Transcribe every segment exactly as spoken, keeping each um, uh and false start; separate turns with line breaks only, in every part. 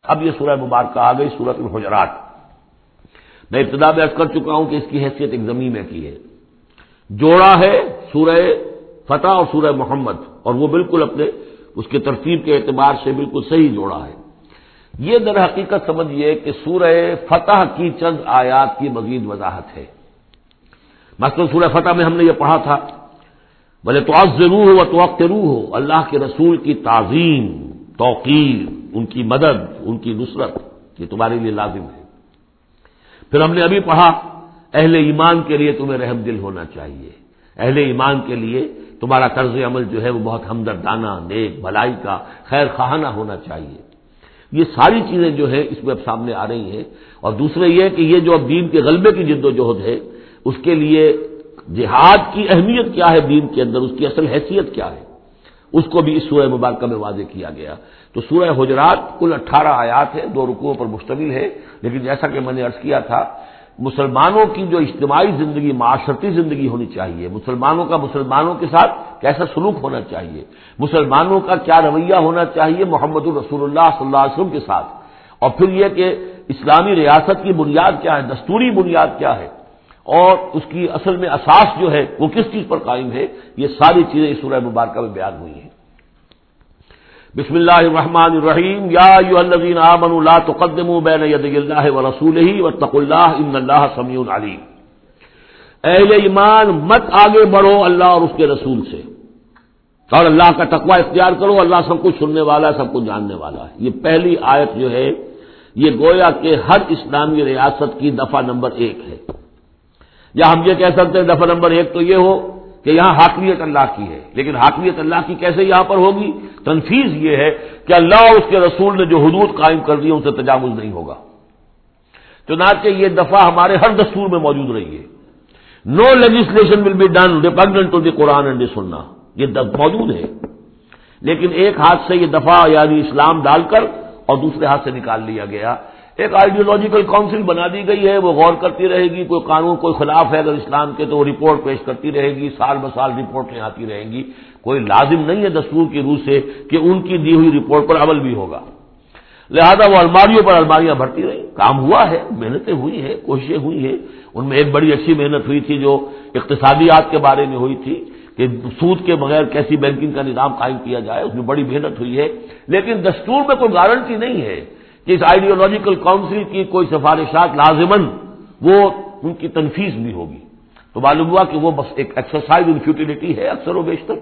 اب یہ سورہ مبارکہ آ گئی سورۃ الحجرات۔ میں ابتدا میں عرض کر چکا ہوں کہ اس کی حیثیت ایک ضمیع میں کی ہے، جوڑا ہے سورہ فتح اور سورہ محمد، اور وہ بالکل اپنے اس کے ترتیب کے اعتبار سے بالکل صحیح جوڑا ہے۔ یہ در حقیقت سمجھیے کہ سورہ فتح کی چند آیات کی مزید وضاحت ہے۔ مثلا سورہ فتح میں ہم نے یہ پڑھا تھا بھلے تعزروہ و توقروہ، اللہ کے رسول کی تعظیم، توقیر، ان کی مدد، ان کی نصرت، یہ تمہارے لیے لازم ہے۔ پھر ہم نے ابھی پڑھا اہل ایمان کے لیے تمہیں رحم دل ہونا چاہیے، اہل ایمان کے لیے تمہارا طرز عمل جو ہے وہ بہت ہمدردانہ، نیک، بھلائی کا، خیر خواہانہ ہونا چاہیے۔ یہ ساری چیزیں جو ہے اس میں اب سامنے آ رہی ہیں۔ اور دوسرے یہ کہ یہ جو اب دین کے غلبے کی جد و جہد ہے، اس کے لیے جہاد کی اہمیت کیا ہے دین کے اندر، اس کی اصل حیثیت کیا ہے، اس کو بھی اس سورہ مبارکہ میں واضح کیا گیا۔ تو سورہ حجرات کل اٹھارہ آیات ہے، دو رکوعوں پر مشتمل ہے، لیکن جیسا کہ میں نے عرض کیا تھا مسلمانوں کی جو اجتماعی زندگی، معاشرتی زندگی ہونی چاہیے، مسلمانوں کا مسلمانوں کے ساتھ کیسا سلوک ہونا چاہیے، مسلمانوں کا کیا رویہ ہونا چاہیے محمد الرسول اللہ صلی اللہ علیہ وسلم کے ساتھ، اور پھر یہ کہ اسلامی ریاست کی بنیاد کیا ہے، دستوری بنیاد کیا ہے، اور اس کی اصل میں اساس جو ہے وہ کس چیز پر قائم ہے، یہ ساری چیزیں اس سورہ مبارکہ میں بیان ہوئی ہیں۔ بسم اللہ الرحمن الرحیم، یا ایھا الذین آمنوا لا تقدموا بین یدی اللہ ورسولہ واتقوا اللہ ان اللہ سمیع علیم۔ اہل ایمان مت آگے بڑھو اللہ اور اس کے رسول سے، اور اللہ کا تقوی اختیار کرو، اللہ سب کچھ سننے والا ہے، سب کچھ جاننے والا ہے۔ یہ پہلی آیت جو ہے یہ گویا کہ ہر اسلامی ریاست کی دفعہ نمبر ایک ہے، یا ہم یہ کہہ سکتے ہیں دفعہ نمبر ایک تو یہ ہو کہ یہاں حاکمیت اللہ کی ہے، لیکن حاکمیت اللہ کی کیسے یہاں پر ہوگی؟ تنفیذ یہ ہے کہ اللہ اور اس کے رسول نے جو حدود قائم کر دی ان سے تجاوز نہیں ہوگا۔ چنانچہ یہ دفعہ ہمارے ہر دستور میں موجود رہی ہے، no legislation will be done repugnant to the Quran and the Sunnah, یہ موجود ہے، لیکن ایک ہاتھ سے یہ دفعہ یعنی اسلام ڈال کر اور دوسرے ہاتھ سے نکال لیا گیا۔ ایک آئیڈیولوجیکل کونسل بنا دی گئی ہے، وہ غور کرتی رہے گی، کوئی قانون کوئی خلاف ہے اگر اسلام کے تو وہ رپورٹ پیش کرتی رہے گی، سال بہ سال رپورٹیں آتی رہیں گی۔ کوئی لازم نہیں ہے دستور کی روح سے کہ ان کی دی ہوئی رپورٹ پر عمل بھی ہوگا، لہذا وہ الماریوں پر الماریاں بھرتی رہیں۔ کام ہوا ہے، محنتیں ہوئی ہیں، کوششیں ہوئی ہیں، ان میں ایک بڑی اچھی محنت ہوئی تھی جو اقتصادیات کے بارے میں ہوئی تھی کہ سود کے بغیر کیسی بینکنگ کا نظام قائم کیا جائے، اس میں بڑی محنت ہوئی ہے، لیکن دستور میں کوئی گارنٹی نہیں ہے کہ اس آئیڈیولوجیکل کونسل کی کوئی سفارشات لازماً وہ ان کی تنفیذ بھی ہوگی۔ تو معلوم ہوا کہ وہ بس ایک ایکسرسائز ان فیوٹیلٹی ہے اکثر و بیشتر۔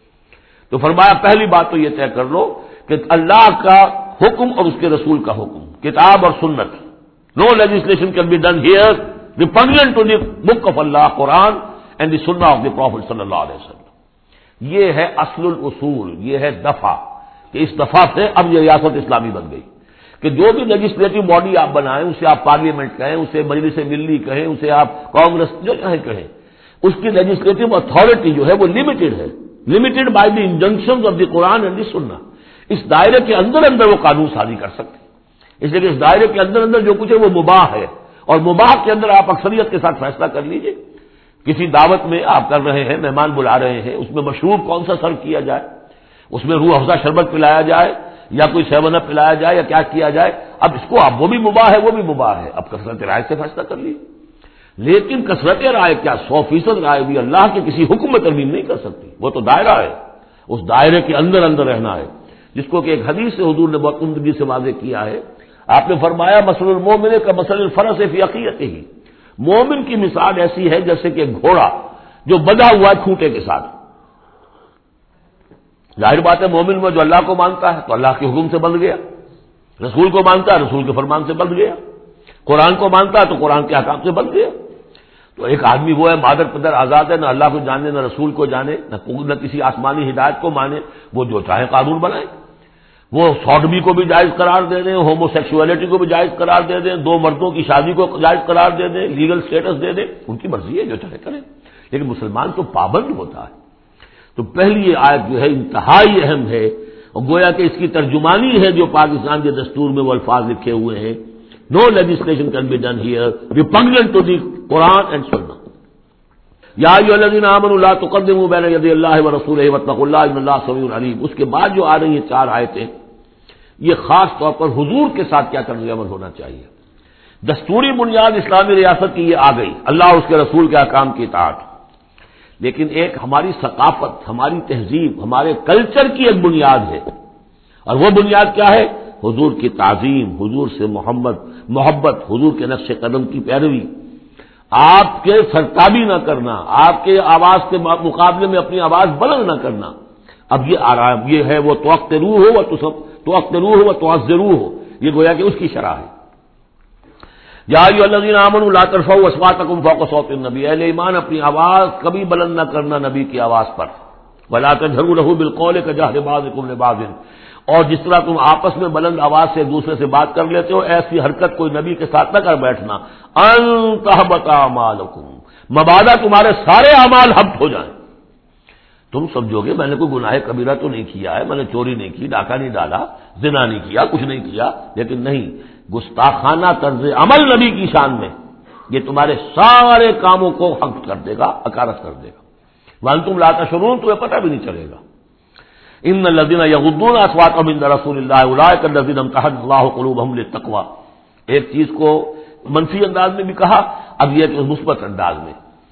تو فرمایا پہلی بات تو یہ طے کر لو کہ اللہ کا حکم اور اس کے رسول کا حکم، کتاب اور سنت، no legislation can be done here repugnant to the book of Allah Quran and the Sunnah of the prophet صلی اللہ علیہ وسلم۔ یہ ہے اصل الاصول، یہ ہے دفعہ، کہ اس دفعہ سے اب یہ ریاست اسلامی بن گئی کہ جو بھی لیجسلیٹو باڈی آپ بنائیں، اسے آپ پارلیمنٹ کہیں، اسے مجلس ملی کہیں، اسے آپ کانگریس جو چاہیں کہیں، اس کی لیجسلیٹو اتھارٹی جو ہے وہ لمیٹڈ ہے، limited by the injunctions of the Quran and the Sunnah. اس دائرے کے اندر اندر وہ قانون سازی کر سکتے ہیں، اس لیے کہ اس دائرے کے اندر اندر جو کچھ ہے وہ مباح ہے، اور مباح کے اندر آپ اکثریت کے ساتھ فیصلہ کر لیجئے۔ کسی دعوت میں آپ کر رہے ہیں، مہمان بلا رہے ہیں، اس میں مشروب کون سا سرو کیا جائے، اس میں روح افزا شربت پلایا جائے یا کوئی سیون اپ پلایا جائے یا کیا کیا جائے، اب اس کو اب وہ بھی مباح ہے وہ بھی مباح ہے، اب کثرت رائے سے فیصلہ کر لیجیے۔ لیکن کثرت رائے کیا، سو فیصد رائے بھی اللہ کے کسی حکم میں ترمیم نہیں کر سکتی، وہ تو دائرہ ہے، اس دائرے کے اندر اندر رہنا ہے، جس کو کہ ایک حدیث سے حضور نے بہت عمدگی سے واضح کیا ہے۔ آپ نے فرمایا مثل المومن کا مثل الفرس فی عقیقتہ، مومن کی مثال ایسی ہے جیسے کہ گھوڑا جو بندھا ہوا ہے کھوٹے کے ساتھ۔ ظاہر بات ہے مومن میں جو اللہ کو مانتا ہے تو اللہ کے حکم سے بندھ گیا، رسول کو مانتا ہے رسول کے فرمان سے بندھ گیا، قرآن کو مانتا ہے تو قرآن کے احکام سے بندھ گیا۔ تو ایک آدمی وہ ہے مادر پدر آزاد ہے، نہ اللہ کو جانے نہ رسول کو جانے، نہ نہ کسی آسمانی ہدایت کو مانے، وہ جو چاہے قانون بنائے، وہ سوڈمی کو بھی جائز قرار دے دیں، ہومو سیکسولیٹی کو بھی جائز قرار دے دیں، دو مردوں کی شادی کو جائز قرار دے دیں، لیگل سٹیٹس دے دیں، ان کی مرضی ہے جو چاہے کریں، لیکن مسلمان تو پابند ہوتا ہے۔ تو پہلی یہ آیت جو ہے انتہائی اہم ہے، اور گویا کہ اس کی ترجمانی ہے جو پاکستان کے دستور میں وہ الفاظ لکھے ہوئے ہیں، no legislation can be done here repugnant to the Quran and Sunnah. یا ایھا الذین آمنوا لا تقدموا بین یدی اللہ ورسولہ واتقوا اللہ ان اللہ سمیع علیم۔ اس کے بعد جو آ رہی ہیں چار آیتیں، یہ خاص طور پر حضور کے ساتھ کیا طرز عمل ہونا چاہیے. دستوری بنیاد اسلامی ریاست کی یہ آ گئی، اللہ اس کے رسول کے احکام کی اطاعت، لیکن ایک ہماری ثقافت، ہماری تہذیب، ہمارے کلچر کی ایک بنیاد ہے، اور وہ بنیاد کیا ہے؟ حضور کی تعظیم، حضور سے محمد محبت، حضور کے نقش قدم کی پیروی، آپ کے سرتابی نہ کرنا، آپ کے آواز کے مقابلے میں اپنی آواز بلند نہ کرنا. اب یہ آرام یہ ہے وہ توقترو ہو وہ توقترو ہو وہ تعذرو ہو، یہ گویا کہ اس کی شرح ہے. یا ایھا الذین آمنوا لا ترفعوا اصواتکم فوق صوت النبی، اہل ایمان اپنی آواز کبھی بلند نہ کرنا نبی کی آواز پر. ولا تجهروا له بالقول كجهر بعضكم لبعض، اور جس طرح تم آپس میں بلند آواز سے ایک دوسرے سے بات کر لیتے ہو، ایسی حرکت کوئی نبی کے ساتھ نہ کر بیٹھنا. ان تحبط اعمالکم، مبادا تمہارے سارے اعمال حبط ہو جائیں. تم سمجھو گے میں نے کوئی گناہ کبیرہ تو نہیں کیا ہے، میں نے چوری نہیں کی، ڈاکہ نہیں ڈالا، زنا نہیں کیا، کچھ نہیں کیا، لیکن نہیں، گستاخانہ طرز عمل نبی کی شان میں یہ تمہارے سارے کاموں کو حبط کر دے گا، اکارت کر دے گا. وانتم لا تشعرون، تمہیں پتہ بھی نہیں چلے گا. ان الذين يغضون اصواتهم عند رسول الله اولئك الذين امتحن الله قلوبهم للتقوى. ایک چیز کو منفی انداز میں بھی کہا، اب یہ کہ مثبت انداز میں،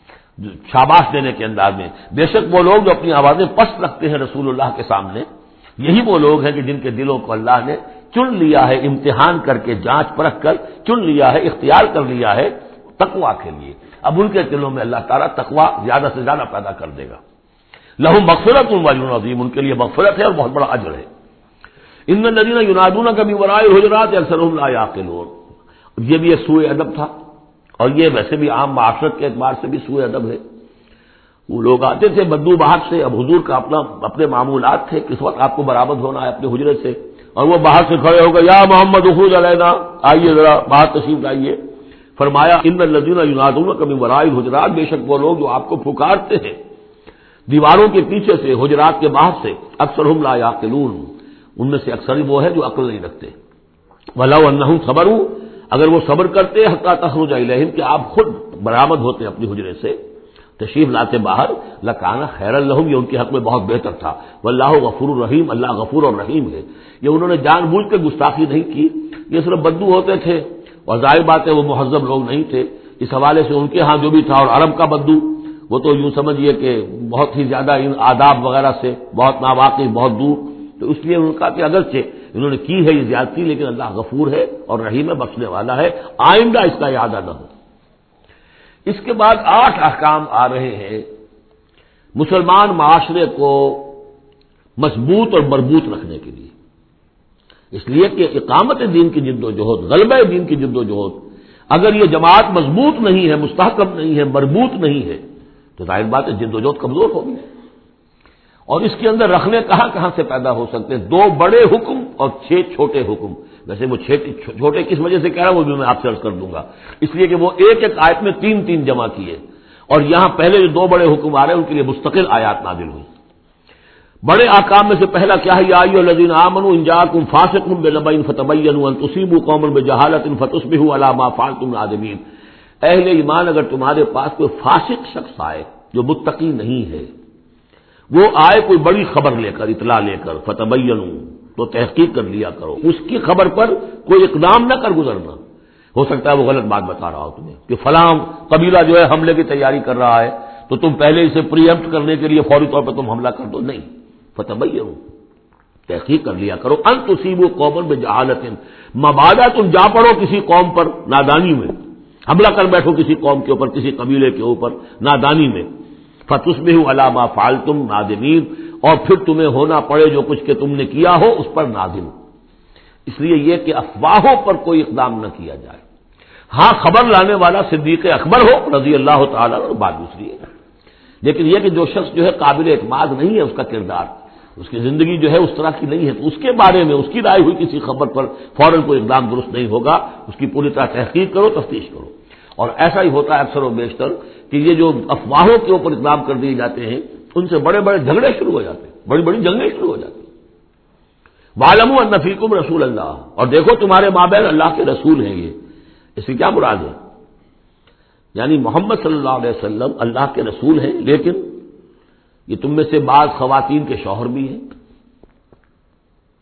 شاباش دینے کے انداز میں. بے شک وہ لوگ جو اپنی آوازیں پست رکھتے ہیں رسول اللہ کے سامنے، یہی وہ لوگ ہیں کہ جن کے دلوں کو اللہ نے چن لیا ہے، امتحان کر کے، جانچ پرکھ کر چن لیا ہے، اختیار کر لیا ہے تقویٰ کے لیے. اب ان کے دلوں میں اللہ تعالیٰ تقویٰ زیادہ سے زیادہ پیدا کر دے گا. لہم مغفرۃ و اجر عظیم، ان کے لیے مغفرت ہے اور بہت بڑا اجر ہے. ان الذین ینادونک من وراء الحجرات اکثرهم لا یعقلون. یہ بھی ایک سوء ادب تھا، اور یہ ویسے بھی عام معاشرت کے اعتبار سے بھی سوء ادب ہے. وہ لوگ آتے تھے بدو بہت سے، اب حضور کا اپنا اپنے معمولات تھے، کس وقت آپ کو برآمد ہونا ہے اپنے حجرے سے، اور وہ باہر سے کھڑے ہو گئے، یا محمد اخرج علینا، آئیے ذرا باہر تشریف لائیے. فرمایا ان الذین ینادونک من وراء الحجرات، بے شک وہ لوگ جو آپ کو پکارتے ہیں دیواروں کے پیچھے سے، حجرات کے باہر سے، اکثرهم لا یعقلون، ان میں سے اکثر وہ ہے جو عقل نہیں رکھتے. ولو انہم صبروا، اگر وہ صبر کرتے حتی تخرج الیہم، کہ آپ خود برآمد ہوتے اپنی حجرے سے، تشریف لاتے باہر، لکان خیر لہم، یہ ان کے حق میں بہت بہتر تھا. واللہ غفور الرحیم، اللہ غفور اور رحیم ہے. یہ انہوں نے جان بوجھ کے گستاخی نہیں کی، یہ صرف بدو ہوتے تھے، اور ظاہر بات ہے وہ مہذب لوگ نہیں تھے. اس حوالے سے ان کے ہاں جو بھی تھا، اور عرب کا بدو وہ تو یوں سمجھیے کہ بہت ہی زیادہ ان آداب وغیرہ سے بہت ناواقف، بہت دور. تو اس لیے ان کا کہ اگرچہ انہوں نے کی ہے یہ زیادتی، لیکن اللہ غفور ہے اور رحیم ہے، بخشنے والا ہے، آئندہ اس کا اعادہ نہ ہو. اس کے بعد آٹھ احکام آ رہے ہیں مسلمان معاشرے کو مضبوط اور مربوط رکھنے کے لیے. اس لیے کہ اقامت دین کی جد و جہد، غلبہ دین کی جد و جہد، اگر یہ جماعت مضبوط نہیں ہے، مستحکم نہیں ہے، مربوط نہیں ہے، تو ظاہر بات ہے جد و جہد کمزور ہوگی. اور اس کے اندر رکھنے کہاں کہاں سے پیدا ہو سکتے ہیں؟ دو بڑے حکم اور چھ چھوٹے حکم. ویسے وہ چھوٹے کس وجہ سے کہہ رہا ہوں وہ بھی میں آپ سے عرض کر دوں گا، اس لیے کہ وہ ایک ایک آیت میں تین تین جمع کیے، اور یہاں پہلے جو دو بڑے حکم آ رہے ہیں ان کے لیے مستقل آیات نازل ہوئی. بڑے احکام میں سے پہلا کیا ہے؟ یا ایھا الذین آمنوا ان جاءکم فاسق بنبأ فتبینوا ان تصیبوا قوما بجہالۃ فتصبحوا علی ما فعلتم نادمین. اہل ایمان، اگر تمہارے پاس کوئی فاسق شخص آئے جو متقی نہیں ہے، وہ آئے کوئی بڑی خبر لے کر، اطلاع لے کر، فتبینوا، تو تحقیق کر لیا کرو، اس کی خبر پر کوئی اقدام نہ کر گزرنا. ہو سکتا ہے وہ غلط بات بتا رہا ہو تمہیں کہ فلاں قبیلہ جو ہے حملے کی تیاری کر رہا ہے، تو تم پہلے اسے پری ایمپٹ کرنے کے لیے فوری طور پر تم حملہ کر دو. نہیں، فتبینوا، تحقیق کر لیا کرو. ان تصیبوا قوما بجہالۃ، مبادا تم جا پڑو کسی قوم پر نادانی میں، حملہ کر بیٹھو کسی قوم کے اوپر، کسی قبیلے کے اوپر نادانی میں، فتصبحوا علی ما فعلتم نادمین، اور پھر تمہیں ہونا پڑے جو کچھ کہ تم نے کیا ہو اس پر نادم. اس لیے یہ کہ افواہوں پر کوئی اقدام نہ کیا جائے. ہاں خبر لانے والا صدیق اکبر ہو رضی اللہ تعالیٰ، اور بات دوسری ہے، لیکن یہ کہ جو شخص جو ہے قابل اعتماد نہیں ہے، اس کا کردار، اس کی زندگی جو ہے اس طرح کی نہیں ہے، تو اس کے بارے میں اس کی رائے ہوئی کسی خبر پر فوراً کوئی اقدام درست نہیں ہوگا. اس کی پوری طرح تحقیق کرو، تفتیش کرو. اور ایسا ہی ہوتا ہے اکثر و بیشتر کہ یہ جو افواہوں کے اوپر اقدام کر دیے جاتے ہیں، ان سے بڑے بڑے جھگڑے شروع ہو جاتے ہیں، بڑی بڑی جنگیں شروع ہو جاتی ہیں. وَاعْلَمُوا أَنَّ فِيكُمْ رَسُولَ اللَّهِ، اور دیکھو تمہارے مابین اللہ کے رسول ہیں. یہ اس سے کیا مراد ہے؟ یعنی محمد صلی اللہ علیہ وسلم اللہ کے رسول ہیں، لیکن یہ تم میں سے بعض خواتین کے شوہر بھی ہیں.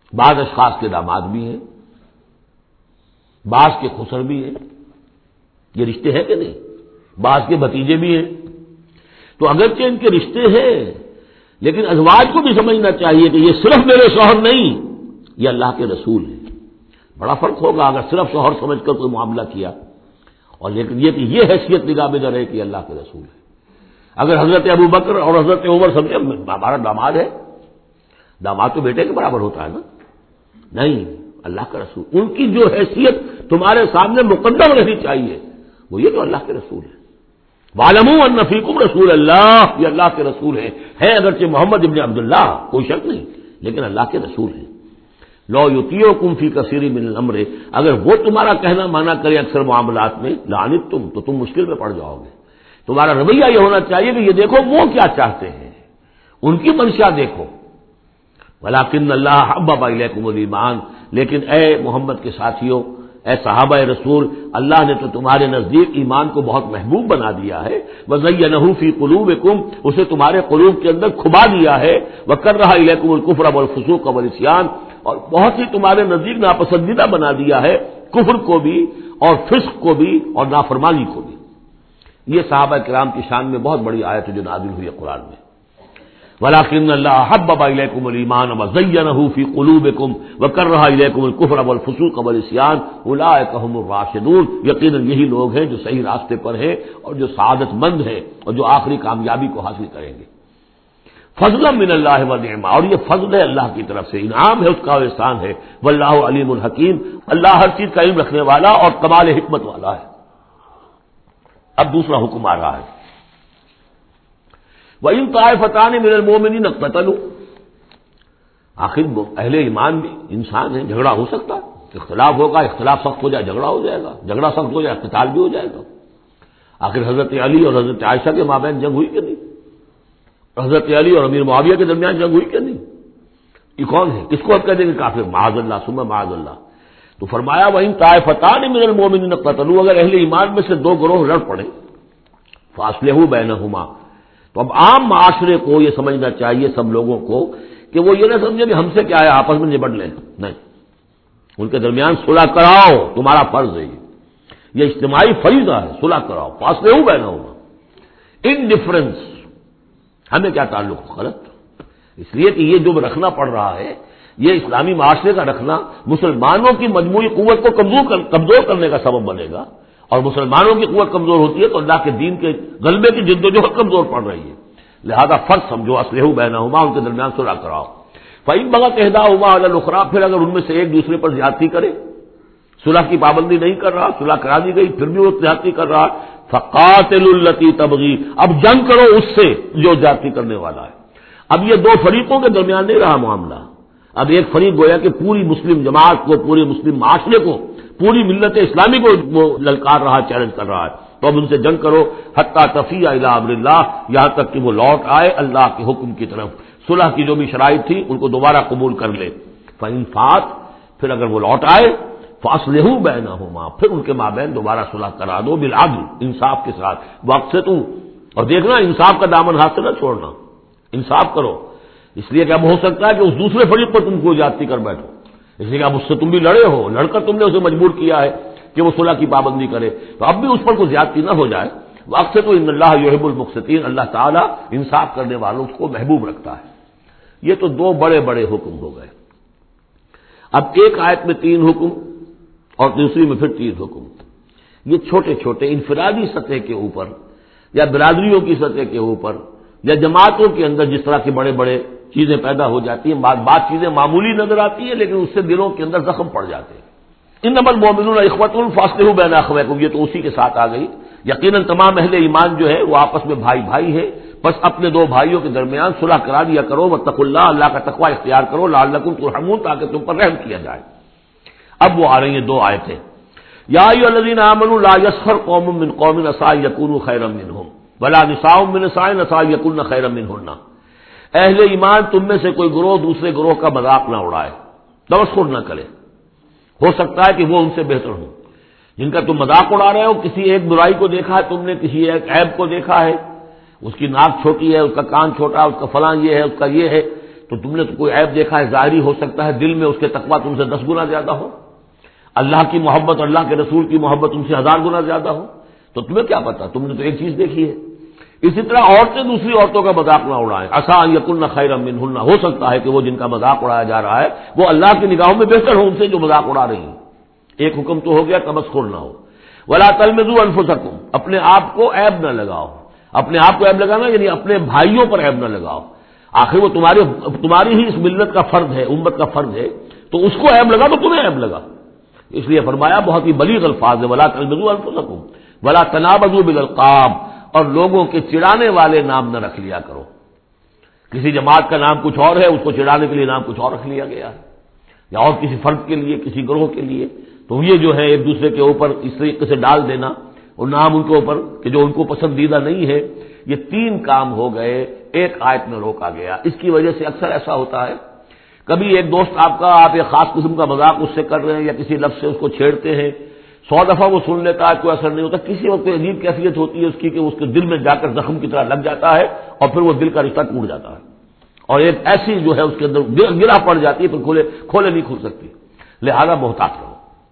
بعض اشخاص کے داماد بھی ہیں، بعض کے خسر بھی ہیں، یہ رشتے ہیں کہ نہیں؟ بعض کے بھتیجے بھی ہیں، تو اگرچہ ان کے رشتے ہیں لیکن ازواج کو بھی سمجھنا چاہیے کہ یہ صرف میرے شوہر نہیں، یہ اللہ کے رسول ہیں۔ بڑا فرق ہوگا اگر صرف شوہر سمجھ کر کوئی معاملہ کیا، اور لیکن یہ کہ یہ حیثیت نگاہ میں نہ رہے کہ اللہ کے رسول ہے۔ اگر حضرت ابو بکر اور حضرت عمر سمجھے ہمارا داماد ہے، داماد تو بیٹے کے برابر ہوتا ہے نا، نہیں، اللہ کا رسول، ان کی جو حیثیت تمہارے سامنے مقدم رہنی چاہیے وہ یہ تو اللہ کے رسول ہے۔ وَاعْلَمُوا أَنَّ فِيكُمْ رَسُولَ اللَّهِ، یہ اللہ کے رسول ہیں، ہے اگرچہ محمد ابن عبداللہ، کوئی شک نہیں، لیکن اللہ کے رسول ہیں۔ لَوْ يُطِيعُكُمْ فِي كَثِيرٍ مِّنَ الْأَمْرِ، اگر وہ تمہارا کہنا مانا کرے اکثر معاملات میں، لَعَنِتُّمْ، تو تم مشکل میں پڑ جاؤ گے۔ تمہارا رویہ یہ ہونا چاہیے کہ یہ دیکھو وہ کیا چاہتے ہیں، ان کی منشا دیکھو۔ وَلَٰكِنَّ اللَّهَ حَبَّبَ إِلَيْكُمُ الْإِيمَانَ، لیکن اے محمد کے ساتھیوں، اے صحابہ رسول، اللہ نے تو تمہارے نزدیک ایمان کو بہت محبوب بنا دیا ہے، وَزَيَّنَهُ فِي قُلُوبِكُمْ، اسے تمہارے قلوب کے اندر کھبا دیا ہے، وَكَرَّهَ إِلَيْكُمُ الْكُفْرَ وَالْفُسُوقَ وَالْعِصْيَانَ، اور بہت ہی تمہارے نزدیک ناپسندیدہ بنا دیا ہے کفر کو بھی اور فسق کو بھی اور نافرمانی کو بھی۔ یہ صحابہ کرام کی شان میں بہت بڑی آیت ہے جو نازل ہوئی ہے قرآن میں۔ وَلَٰكِنَّ اللَّهَ حَبَّبَ إِلَيْكُمُ الْإِيمَانَ وَزَيَّنَهُ فِي قُلُوبِكُمْ وَكَرَّهَ إِلَيْكُمُ الْكُفْرَ وَالْفُسُوقَ وَالْعِصْيَانَ أُولَٰئِكَ هُمُ الرَّاشِدُونَ، یقیناً یہی لوگ ہیں جو صحیح راستے پر ہیں اور جو سعادت مند ہیں اور جو آخری کامیابی کو حاصل کریں گے۔ فضلا من اللہ ونعما، اور یہ فضل ہے اللہ کی طرف سے، انعام ہے اس کا اور احسان ہے۔ واللہ علیم الحکیم، اللہ ہر چیز کا علم رکھنے والا اور کمال حکمت والا ہے۔ اب دوسرا حکم آ رہا ہے، وَإِن طَائِفَتَانِ مِنَ الْمُؤْمِنِينَ اقْتَتَلُوا، آخر اہل ایمان بھی انسان ہیں، جھگڑا ہو سکتا ہے، اختلاف ہوگا، اختلاف سخت ہو جائے جھگڑا ہو جائے گا، جھگڑا سخت ہو جائے قتال بھی ہو جائے گا۔ آخر حضرت علی اور حضرت عائشہ کے مابین جنگ ہوئی کہ نہیں؟ حضرت علی اور امیر معاویہ کے درمیان جنگ ہوئی کہ نہیں؟ یہ کون ہے؟ کس کو اب کہہ دیں گے کافر؟ معاذ اللہ ثم معاذ اللہ۔ تو فرمایا وَإِن طَائِفَتَانِ مِنَ الْمُؤْمِنِينَ اقْتَتَلُوا، اگر اہل ایمان میں سے دو گروہ لڑ پڑے، فَأَصْلِحُوا بَيْنَهُمَا، تو اب عام معاشرے کو یہ سمجھنا چاہیے سب لوگوں کو کہ وہ یہ نہ سمجھے کہ ہم سے کیا ہے، آپس میں نبٹ لیں، نہیں، ان کے درمیان صلح کراؤ، تمہارا فرض ہے، یہ یہ اجتماعی فریضہ ہے، صلح کراؤ، فاصلحوا بینہما۔ انڈیفرنس ہمیں کیا تعلق؟ غلط، اس لیے کہ یہ جو رکھنا پڑ رہا ہے یہ اسلامی معاشرے کا رکھنا مسلمانوں کی مجموعی قوت کو کمزور کر کمزور کرنے کا سبب بنے گا، اور مسلمانوں کی قوت کمزور ہوتی ہے تو اللہ کے دین کے غلبے کی جدوجہد کمزور پڑ رہی ہے۔ لہذا فرض سمجھو، اصلحوا بینہما، ان کے درمیان صلح کراؤ۔ فإن بغت إحداهما على الأخرى، پھر اگر ان میں سے ایک دوسرے پر زیادتی کرے، صلح کی پابندی نہیں کر رہا، صلح کرا دی گئی پھر بھی وہ زیادتی کر رہا، فقاتلوا التي تبغي، اب جنگ کرو اس سے جو زیادتی کرنے والا ہے۔ اب یہ دو فریقوں کے درمیان نہیں رہا معاملہ، اب ایک فریق گویا کہ پوری مسلم جماعت کو، پورے مسلم معاشرے کو، پوری ملت اسلامی کو وہ للکار رہا، چیلنج کر رہا ہے، تو اب ان سے جنگ کرو، حتی تفیء الی امر اللہ، یہاں تک کہ وہ لوٹ آئے اللہ کے حکم کی طرف۔ صلح کی جو بھی شرائط تھی ان کو دوبارہ قبول کر لے۔ فإن فات، پھر اگر وہ لوٹ آئے، فاصلحوا بینہما، پھر ان کے مابین دوبارہ صلح کرا دو، بالعدل، انصاف کے ساتھ، واقسطوا، اور دیکھنا انصاف کا دامن ہاتھ سے نہ چھوڑنا، انصاف کرو، اس لیے کہ اب ہو سکتا ہے کہ اس دوسرے فریق پر تم کو زیادتی کر بیٹھو، اس لیے کہ اب اس سے تم بھی لڑے ہو، لڑ کر تم نے اسے مجبور کیا ہے کہ وہ صلح کی پابندی کرے، تو اب بھی اس پر کوئی زیادتی نہ ہو جائے۔ واقسطوا ان اللہ یحب المقسطین، اللہ تعالیٰ انصاف کرنے والوں کو محبوب رکھتا ہے۔ یہ تو دو بڑے بڑے حکم ہو گئے۔ اب ایک آیت میں تین حکم اور دوسری میں پھر تین حکم، یہ چھوٹے چھوٹے انفرادی سطح کے اوپر یا برادریوں کی سطح کے اوپر یا جماعتوں کے اندر جس طرح کے بڑے بڑے چیزیں پیدا ہو جاتی ہیں، بعض بات چیزیں معمولی نظر آتی ہیں لیکن اس سے دلوں کے اندر زخم پڑ جاتے ہیں۔ انما المؤمنون اخوۃ فاصلحوا بین اخویکم، یہ تو اسی کے ساتھ آ گئی۔ یقیناً تمام اہل ایمان جو ہے وہ آپس میں بھائی بھائی ہے، بس اپنے دو بھائیوں کے درمیان صلح کرا دیا کرو، واتقوا اللہ، اللہ کا تقوی اختیار کرو، لعلکم ترحمون، تاکہ تم پر رحم کیا جائے۔ اب وہ آ رہی ہیں دو آیتیں، یا ایھا الذین آمنوا لا یسخر قوم من قوم عسى ان یکونوا خیرا منهم ولا نساء من نساء عسى ان یکن خیرا منهن، اہل ایمان تم میں سے کوئی گروہ دوسرے گروہ کا مذاق نہ اڑائے، تمسخر نہ کرے، ہو سکتا ہے کہ وہ ان سے بہتر ہوں۔ جن کا تم مذاق اڑا رہے ہو، کسی ایک برائی کو دیکھا ہے تم نے، کسی ایک عیب کو دیکھا ہے، اس کی ناک چھوٹی ہے، اس کا کان چھوٹا ہے، اس کا فلاں یہ ہے، اس کا یہ ہے، تو تم نے تو کوئی عیب دیکھا ہے ظاہری ہو سکتا ہے، دل میں اس کے تقویٰ تم سے دس گنا زیادہ ہو، اللہ کی محبت اور اللہ کے رسول کی محبت تم سے ہزار گنا زیادہ ہو، تو تمہیں کیا پتا، تم نے تو ایک چیز دیکھی ہے۔ اسی طرح عورتیں دوسری عورتوں کا مذاق نہ اڑائیں، عسیٰ ان یکن خیرا منہن، ہو سکتا ہے کہ وہ جن کا مذاق اڑایا جا رہا ہے وہ اللہ کی نگاہوں میں بہتر ہو ان سے جو مذاق اڑا رہی ہیں۔ ایک حکم تو ہو گیا تمسخر نہ ہو۔ ولا تلمزوا انفسکم، اپنے آپ کو عیب نہ لگاؤ، اپنے آپ کو عیب لگانا یعنی اپنے بھائیوں پر عیب نہ لگاؤ، آخر وہ تمہاری تمہاری ہی اس ملت کا فرد ہے، امت کا فرد ہے، تو اس کو عیب لگا تو تمہیں عیب لگا، اس لیے فرمایا بہت ہی بلیغ الفاظ ہے، ولا تلمزوا انفسکم ولا تنابزوا بالالقاب، اور لوگوں کے چڑانے والے نام نہ رکھ لیا کرو، کسی جماعت کا نام کچھ اور ہے، اس کو چڑانے کے لیے نام کچھ اور رکھ لیا گیا ہے، یا اور کسی فرد کے لیے، کسی گروہ کے لیے، تو یہ جو ہے ایک دوسرے کے اوپر اس طریقے سے ڈال دینا اور نام ان کے اوپر کہ جو ان کو پسندیدہ نہیں ہے، یہ تین کام ہو گئے ایک آیت میں روکا گیا۔ اس کی وجہ سے اکثر ایسا ہوتا ہے، کبھی ایک دوست آپ کا، آپ ایک خاص قسم کا مذاق اس سے کر رہے ہیں یا کسی لفظ سے اس کو چھیڑتے ہیں، سو دفعہ وہ سن لیتا ہے، کوئی اثر نہیں ہوتا، کسی وقت عجیب کیفیت ہوتی ہے اس کی کہ اس کے دل میں جا کر زخم کی طرح لگ جاتا ہے اور پھر وہ دل کا رشتہ ٹوٹ جاتا ہے، اور ایک ایسی جو ہے اس کے اندر گرہ پڑ جاتی ہے، پھر کھولے کھولے نہیں کھل سکتی۔ لہذا محتاط رہو۔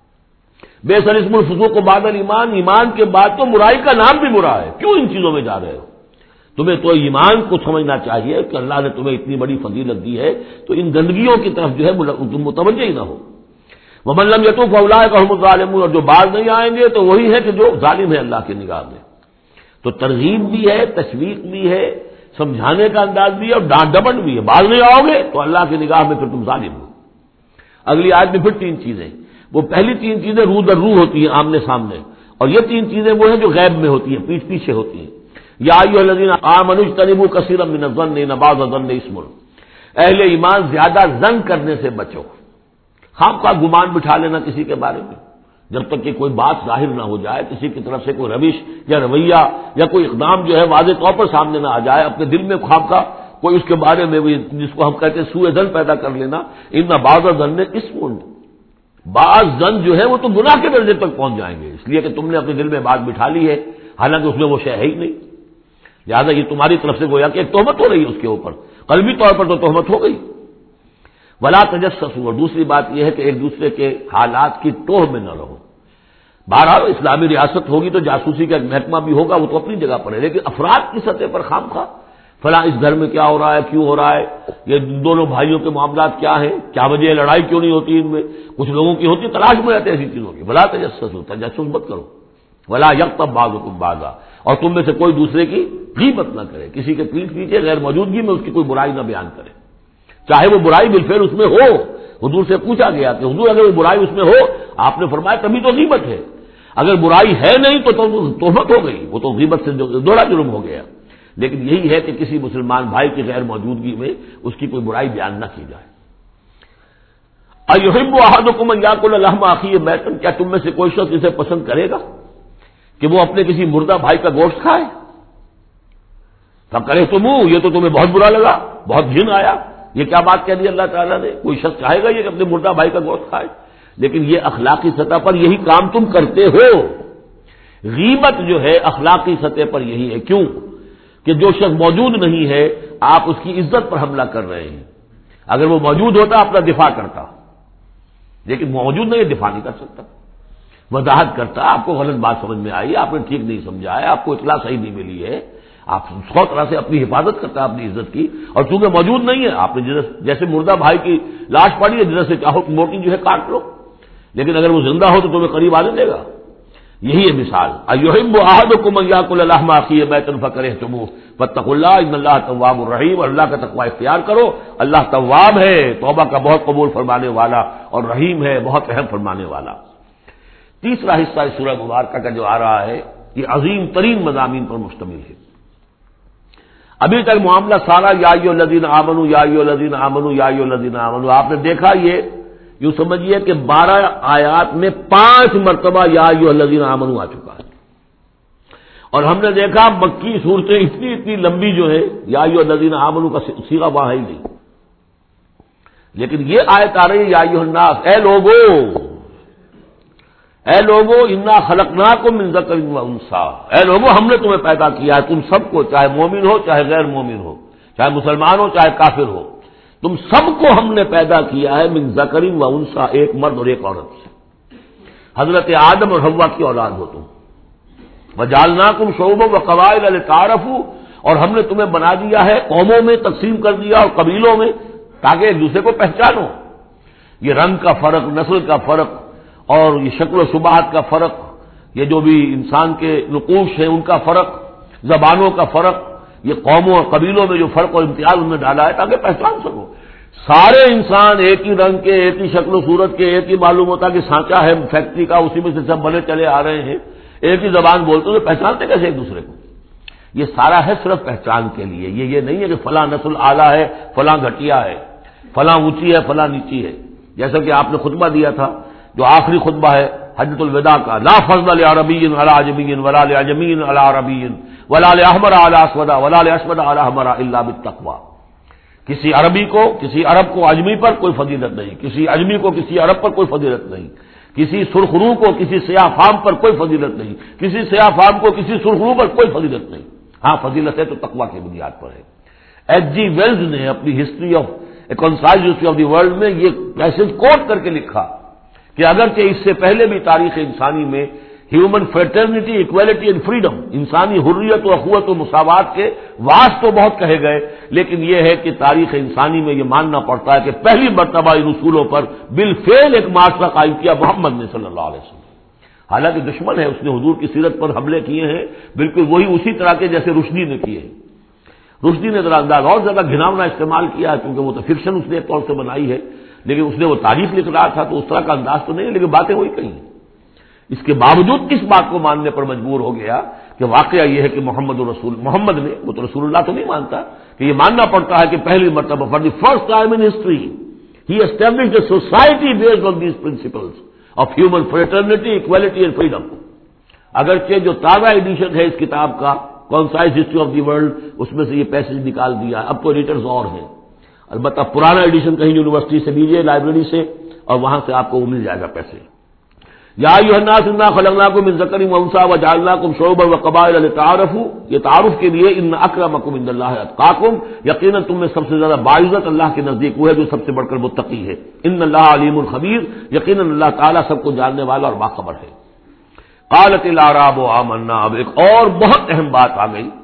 بے سر اسم الفسوق بعد الایمان، ایمان کے بعد تو برائی کا نام بھی برا ہے، کیوں ان چیزوں میں جا رہے ہو؟ تمہیں تو ایمان کو سمجھنا چاہیے کہ اللہ نے تمہیں اتنی بڑی فضیلت دی ہے، تو ان گندگیوں کی طرف جو ہے تم متوجہ ہی نہ ہو۔ ومن لم یتوب فاولئک هم الظالمون، اور جو باز نہیں آئیں گے تو وہی ہے کہ جو ظالم ہے اللہ کی نگاہ میں۔ تو ترغیب بھی ہے، تشویق بھی ہے، سمجھانے کا انداز بھی ہے اور ڈانٹ ڈپٹ بھی ہے، باز نہیں آؤ گے تو اللہ کی نگاہ میں پھر تم ظالم ہو۔ اگلی آیت میں پھر تین چیزیں، وہ پہلی تین چیزیں رو در رو ہوتی ہیں آمنے سامنے، اور یہ تین چیزیں وہ ہیں جو غیب میں ہوتی ہیں، پیچھے پیچھے ہوتی ہیں۔ یا ایھا الذین آمنوا اجتنبوا کثیرا من الظن ان بعض الظن اسم، اہل ایمان زیادہ ظن کرنے سے بچو، خام خواہ گمان بٹھا لینا کسی کے بارے میں، جب تک کہ کوئی بات ظاہر نہ ہو جائے، کسی کی طرف سے کوئی روش یا رویہ یا کوئی اقدام جو ہے واضح طور پر سامنے نہ آ جائے، اپنے دل میں خام خواہ کوئی اس کے بارے میں جس کو ہم کہتے ہیں سوء ظن پیدا کر لینا، ان بعض الظن اسم، بعض ظن جو ہے وہ تو گناہ کے درجے تک پہنچ جائیں گے، اس لیے کہ تم نے اپنے دل میں بات بٹھا لی ہے، حالانکہ اس میں وہ شے ہے ہی نہیں، لہٰذا یہ تمہاری طرف سے گویا کہ ایک تہمت ہو رہی ہے اس کے اوپر، قلبی طور پر تو تہمت ہو گئی۔ ولا تجسسوا، اور دوسری بات یہ ہے کہ ایک دوسرے کے حالات کی ٹوہ میں نہ رہو۔ بہرحال اسلامی ریاست ہوگی تو جاسوسی کا ایک محکمہ بھی ہوگا، وہ تو اپنی جگہ پر ہے، لیکن افراد کی سطح پر خام خواہ فلاں اس گھر میں کیا ہو رہا ہے، کیوں ہو رہا ہے، یہ دونوں بھائیوں کے معاملات کیا ہیں، کیا وجہ ہے، لڑائی کیوں نہیں ہوتی ان میں، کچھ لوگوں کی ہوتی، تلاش میں رہتے ایسی چیزوں کی۔ ولا تجسسوا، تجسس مت کرو۔ ولا یغتب بعضکم بعضا، اور تم میں سے کوئی دوسرے کی غیبت نہ کرے، کسی کے پیٹھ پیچھے غیر موجودگی میں اس کی کوئی برائی نہ بیان کرے، چاہے وہ برائی بالفعل اس میں ہو۔ حضور سے پوچھا گیا کہ حضور اگر وہ برائی اس میں ہو، آپ نے فرمایا تبھی تو غیبت ہے، اگر برائی ہے نہیں تو تہمت ہو گئی، وہ تو غیبت سے دوہرا جرم ہو گیا۔ لیکن یہی ہے کہ کسی مسلمان بھائی کی غیر موجودگی میں اس کی کوئی برائی بیان نہ کی جائے۔ ایحب احدکم ان یاکل لحم اخیہ میتا، کیا تم میں سے کوئی شخص اسے پسند کرے گا کہ وہ اپنے کسی مردہ بھائی کا گوشت کھائے؟ فکرہتموہ، یہ تو تمہیں بہت برا لگا، بہت گھن آیا، یہ کیا بات کہہ دی اللہ تعالیٰ نے، کوئی شخص چاہے گا یہ کہ اپنے مردہ بھائی کا گوشت کھائے؟ لیکن یہ اخلاقی سطح پر یہی کام تم کرتے ہو، غیبت جو ہے اخلاقی سطح پر یہی ہے، کیوں کہ جو شخص موجود نہیں ہے آپ اس کی عزت پر حملہ کر رہے ہیں، اگر وہ موجود ہوتا اپنا دفاع کرتا، لیکن موجود نہیں، دفاع نہیں کر سکتا، وضاحت کرتا، آپ کو غلط بات سمجھ میں آئی، آپ نے ٹھیک نہیں سمجھا ہے، آپ کو اطلاع صحیح نہیں ملی ہے، آپ سو طرح سے اپنی حفاظت کرتا ہے اپنی عزت کی، اور چونکہ موجود نہیں ہے آپ نے جیسے مردہ بھائی کی لاش پڑی ہے جیسے چاہو موٹی جو ہے کاٹ لو، لیکن اگر وہ زندہ ہو تو تمہیں قریب آنے دے گا، یہی ہے مثال۔ ایحب احدکم ان یاکل لحم اخیہ میتا فکرہتموہ فاتقوا اللہ ان اللہ تواب الرحیم، اور اللہ کا تقوی اختیار کرو، اللہ تواب ہے، توبہ کا بہت قبول فرمانے والا، اور رحیم ہے، بہت رحم فرمانے والا۔ تیسرا حصہ اس سورہ مبارکہ کا جو آ رہا ہے یہ عظیم ترین مضامین پر مشتمل ہے۔ ابھی تک معاملہ سارا یا ایھا الذین آمنوا یا ایھا الذین آمنوا یا ایھا الذین آمنوا، آپ نے دیکھا یہ یوں سمجھیے کہ بارہ آیات میں پانچ مرتبہ یا ایھا الذین آمنوا آ چکا ہے، اور ہم نے دیکھا مکی صورتیں اتنی اتنی لمبی جو ہے یا ایھا الذین آمنوا کا صیغہ وہاں ہے ہی نہیں، لیکن یہ آیت آ رہی ہے یا ایھا الناس، اے لوگو، اے لوگو انا خلقناکم من ذکر و انثی، اے لوگو ہم نے تمہیں پیدا کیا ہے، تم سب کو، چاہے مومن ہو چاہے غیر مومن ہو، چاہے مسلمان ہو چاہے کافر ہو، تم سب کو ہم نے پیدا کیا ہے من ذکر و انثی، ایک مرد اور ایک عورت سے. حضرت آدم اور حوا کی اولاد ہو تم. وجعلناکم شعوبا وقبائل لتعارفوا، اور ہم نے تمہیں بنا دیا ہے قوموں میں تقسیم کر دیا اور قبیلوں میں تاکہ ایک دوسرے کو پہچانو. یہ رنگ کا فرق، نسل کا فرق اور یہ شکل و شبہات کا فرق، یہ جو بھی انسان کے نقوش ہیں ان کا فرق، زبانوں کا فرق، یہ قوموں اور قبیلوں میں جو فرق اور امتیاز انہوں نے ڈالا ہے تاکہ پہچان سکو. سارے انسان ایک ہی رنگ کے، ایک ہی شکل و صورت کے، ایک ہی معلوم ہوتا کہ سانچہ ہے فیکٹری کا، اسی میں سے سب بنے چلے آ رہے ہیں، ایک ہی زبان بولتے تو پہچانتے کیسے ایک دوسرے کو؟ یہ سارا ہے صرف پہچان کے لیے. یہ یہ نہیں ہے کہ فلاں نسل اعلیٰ ہے، فلاں گھٹیا ہے، فلاں اونچی ہے، فلاں نیچی ہے. جیسا کہ آپ نے خطبہ دیا تھا جو آخری خطبہ ہے حجۃ الوداع کا، لا فضل لعربی علی عجمی ولا لعجمی علی عربی ولا لاحمر علی اسود ولا لاسود علی احمر الا بالتقوی. کسی عربی کو، کسی عرب کو عجمی پر کوئی فضیلت نہیں، کسی عجمی کو کسی عرب پر کوئی فضیلت نہیں، کسی سرخرو کو کسی سیاہ فام پر کوئی فضیلت نہیں، کسی سیاہ فام کو کسی سرخرو پر کوئی فضیلت نہیں. ہاں فضیلت ہے تو تقوی کی بنیاد پر ہے. ایچ جی ویلز نے اپنی history of concise history of the world میں یہ پیسج کوٹ کر کے لکھا کہ اگرچہ اس سے پہلے بھی تاریخ انسانی میں human fraternity, equality and freedom, انسانی حریت و اخوت و مساوات کے واس تو بہت کہے گئے، لیکن یہ ہے کہ تاریخ انسانی میں یہ ماننا پڑتا ہے کہ پہلی مرتبہ ان اصولوں پر بالفعل ایک معاشرہ قائم کیا محمد نے صلی اللہ علیہ وسلم. حالانکہ دشمن ہے، اس نے حضور کی سیرت پر حملے کیے ہیں بالکل وہی اسی طرح کے جیسے رشدی نے کیے. رشدی نے ذرا انداز اور زیادہ گھناؤنا استعمال کیا ہے کیونکہ وہ تو فکشن اس نے ایک طور سے بنائی ہے، لیکن اس نے وہ تاریخ لکھ رہا تھا تو اس طرح کا انداز تو نہیں ہے، لیکن باتیں وہی کہیں. اس کے باوجود کس بات کو ماننے پر مجبور ہو گیا کہ واقعہ یہ ہے کہ محمد رسول محمد نے، وہ تو رسول اللہ تو نہیں مانتا، کہ یہ ماننا پڑتا ہے کہ پہلی مرتبہ for the first time in history he established a society based on these principles of human fraternity, equality and freedom. اگرچہ جو تازہ ایڈیشن ہے اس کتاب کا concise history of the world, اس میں سے یہ پیسج نکال دیا ہے. اب تو ایڈیٹرز اور ہیں، البتہ پرانا ایڈیشن کہیں یونیورسٹی سے لیجیے، لائبریری سے، اور وہاں سے آپ کو وہ مل جائے گا پیسے. یا ایھا الناس انا خلقناکم من ذکر و انثی وجعلناکم شعوبا وقبائل لتعارفوا، یہ تعارف کے لیے ان اکرمکم عند اللہ اتقاکم، یقیناً تم میں سب سے زیادہ باعزت اللہ کے نزدیک وہ ہے جو سب سے بڑھ کر متقی ہے. ان اللہ علیم خبیر، یقیناً اللہ تعالیٰ سب کو جاننے والا اور باخبر ہے. قالت الاعراب آمنا، اب ایک اور بہت اہم بات آ گئی.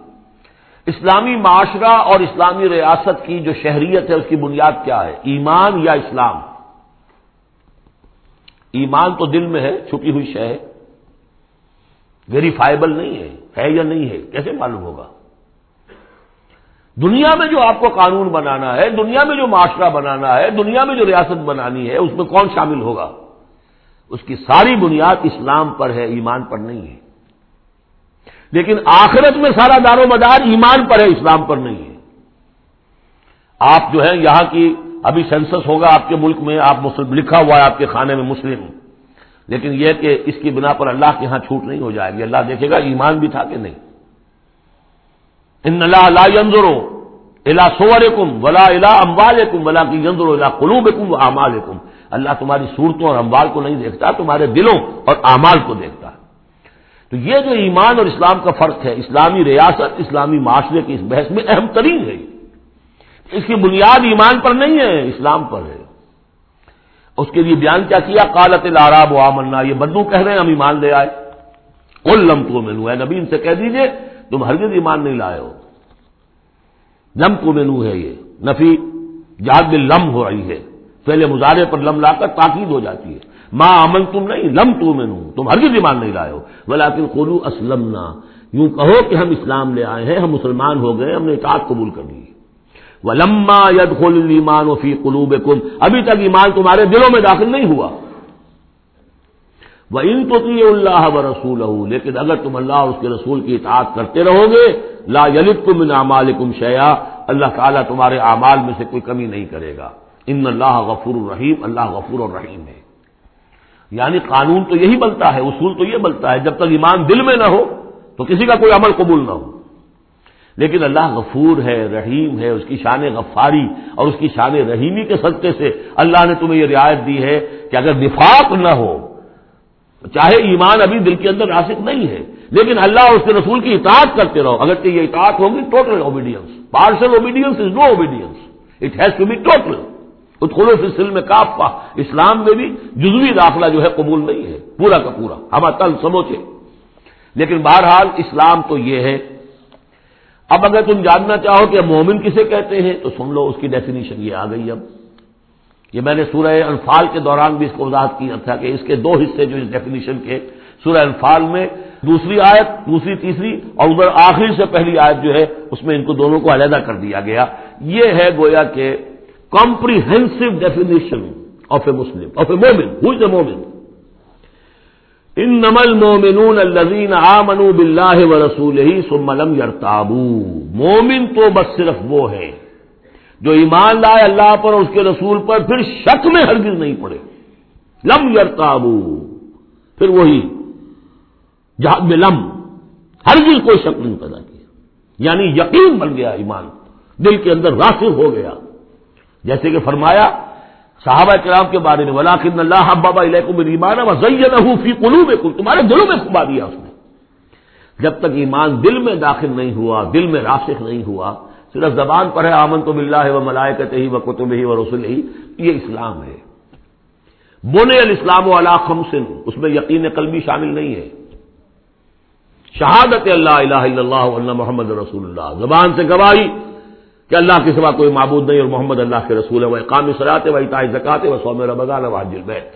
اسلامی معاشرہ اور اسلامی ریاست کی جو شہریت ہے اس کی بنیاد کیا ہے؟ ایمان یا اسلام؟ ایمان تو دل میں ہے، چھپی ہوئی شے ہے، ویریفائبل نہیں ہے، ہے یا نہیں ہے کیسے معلوم ہوگا؟ دنیا میں جو آپ کو قانون بنانا ہے، دنیا میں جو معاشرہ بنانا ہے، دنیا میں جو ریاست بنانی ہے، اس میں کون شامل ہوگا؟ اس کی ساری بنیاد اسلام پر ہے، ایمان پر نہیں ہے. لیکن آخرت میں سارا دار و مدار ایمان پر ہے، اسلام پر نہیں ہے. آپ جو ہے یہاں کی ابھی سینسس ہوگا آپ کے ملک میں، آپ مسلم لکھا ہوا ہے آپ کے خانے میں مسلم، لیکن یہ کہ اس کی بنا پر اللہ کے ہاں چھوٹ نہیں ہو جائے گی. اللہ دیکھے گا ایمان بھی تھا کہ نہیں. ان اللہ لا ينظر الى صورکم ولا الى اموالکم ولکن ينظر الى قلوبکم واعمالکم. اللہ تمہاری صورتوں اور اموال کو نہیں دیکھتا، تمہارے دلوں اور اعمال کو دیکھتا ہے. تو یہ جو ایمان اور اسلام کا فرق ہے، اسلامی ریاست اسلامی معاشرے کی اس بحث میں اہم ترین ہے. اس کی بنیاد ایمان پر نہیں ہے، اسلام پر ہے. اس کے لیے بیان کیا کیا؟ قالت الاعراب آمنا، یہ بدو کہہ رہے ہیں ہم ایمان لے آئے. قل لم تؤمنوا، اے نبی ان سے کہہ دیجئے تم ہرگز ایمان نہیں لائے ہو. لم تؤمنوا ہے، یہ نفی جہاد باللم ہو رہی ہے، پہلے مضارع پر لم لا کر تاکید ہو جاتی ہے. ما آمنتم نہیں، لم تؤمنوا، تم ہرگز ایمان نہیں لائے ہو. ولکن قولوا اسلمنا، یوں کہو کہ ہم اسلام لے آئے ہیں، ہم مسلمان ہو گئے، ہم نے اطاعت قبول کر لی. وَلَمَّا يَدْخُلِ الْإِيمَانُ فِي قُلُوبِكُمْ، ابھی تک ایمان تمہارے دلوں میں داخل نہیں ہوا. وَإِن تُطِيعُوا اللَّهَ وَرَسُولَهُ، لیکن اگر تم اللہ اور اس کے رسول کی اطاعت کرتے رہو گے، لَا يَلِدْكُم مِّنْ أَعْمَالِكُمْ شَيْئًا، اللہ تعالیٰ تمہارے اعمال میں سے کوئی کمی نہیں کرے گا. ان اللہ غفور الرحیم، اللہ غفور الرحیم ہے. یعنی قانون تو یہی بنتا ہے، اصول تو یہ بنتا ہے، جب تک ایمان دل میں نہ ہو تو کسی کا کوئی عمل قبول نہ ہو. لیکن اللہ غفور ہے، رحیم ہے، اس کی شان غفاری اور اس کی شان رحیمی کے صدقے سے اللہ نے تمہیں یہ رعایت دی ہے کہ اگر نفاق نہ ہو، چاہے ایمان ابھی دل کے اندر راسخ نہیں ہے، لیکن اللہ اور اس کے رسول کی اطاعت کرتے رہو. اگرچہ یہ اطاعت ہوگی total obedience, partial obedience is no obedience. It has to be total. ادخلوا فی السلم کافہ، اسلام میں بھی جزوی داخلہ جو ہے قبول نہیں ہے، پورا کا پورا ہم تل سموچے. لیکن بہرحال اسلام تو یہ ہے. اب اگر تم جاننا چاہو کہ مومن کسے کہتے ہیں تو سن لو، اس کی ڈیفینیشن یہ آ گئی. اب یہ میں نے سورہ انفال کے دوران بھی اس کو وضاحت کیا تھا کہ اس کے دو حصے جو اس ڈیفینیشن کے، سورہ انفال میں دوسری آیت، دوسری تیسری، اور ادھر آخری سے پہلی آیت جو ہے اس میں ان کو دونوں کو علیحدہ کر دیا گیا. یہ ہے گویا کہ comprehensive definition of a Muslim, of a momin. Who از اے مومن؟ انما المؤمنون الذین آمنوا باللہ ورسولہ ثم لم یرتابوا. مومن تو بس صرف وہ ہے جو ایمان لائے اللہ پر اور اس کے رسول پر، پھر شک میں ہرگز نہیں پڑے. لم یرتابوا، پھر وہی جہاد میں لم، ہرگز کوئی شک نہیں پیدا کیا، یعنی یقین بن گیا، ایمان دل کے اندر راسخ ہو گیا. جیسے کہ فرمایا صحابہ کرام کے بارے میں، وَلَٰكِنَّ اللَّهَ حَبَّبَ إِلَيْكُمُ الْإِيمَانَ وَزَيَّنَهُ فِي قُلُوبِكُمْ. تمہارے دلوں میں کھبا دیا اس نے. جب تک ایمان دل میں داخل نہیں ہوا، دل میں راسخ نہیں ہوا، صرف زبان پر ہے آمنت باللہ وملائکتہ وکتبہ ورسلہ، یہ اسلام ہے. بنی الاسلام علی خمس، اس میں یقین قلبی شامل نہیں ہے. شہادت اللہ الہ الا اللہ وان محمد رسول اللہ، زبان سے گواہی کہ اللہ کے سوا کوئی معبود نہیں اور محمد اللہ کے رسول ہے. وہ اقام الصلاۃ و ایتاء الزکوٰۃ و صوم رمضان و حج البیت.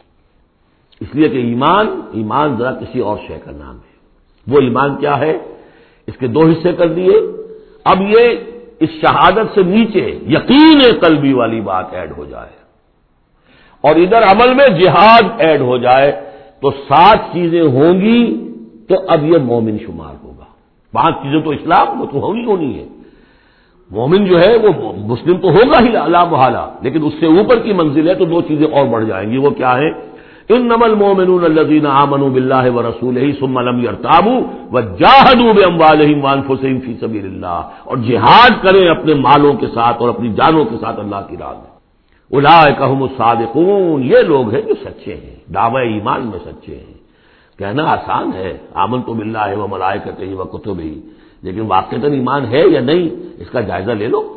اس لیے کہ ایمان، ایمان ذرا کسی اور شے کا نام ہے. وہ ایمان کیا ہے؟ اس کے دو حصے کر دیے. اب یہ اس شہادت سے نیچے یقین قلبی والی بات ایڈ ہو جائے اور ادھر عمل میں جہاد ایڈ ہو جائے تو سات چیزیں ہوں گی تو اب یہ مومن شمار ہوگا. پانچ چیزیں تو اسلام وہ تو ہونی ہونی ہے. مومن جو ہے وہ مسلم تو ہوگا ہی لا محالہ، لیکن اس سے اوپر کی منزل ہے تو دو چیزیں اور بڑھ جائیں گی. وہ کیا ہے؟ انما المؤمنون الذين آمنوا بالله ورسوله ثم لم يرتابوا وجاهدوا باموالهم وانفسهم في سبيل الله. اور جہاد کریں اپنے مالوں کے ساتھ اور اپنی جانوں کے ساتھ اللہ کی راہ میں. اولئک هم الصادقون، یہ لوگ ہیں جو سچے ہیں، دعوی ایمان میں سچے ہیں. کہنا آسان ہے آمنت باللہ وملائکتہ وکتبہ، لیکن واقعتاً ایمان ہے یا نہیں اس کا جائزہ لے لو.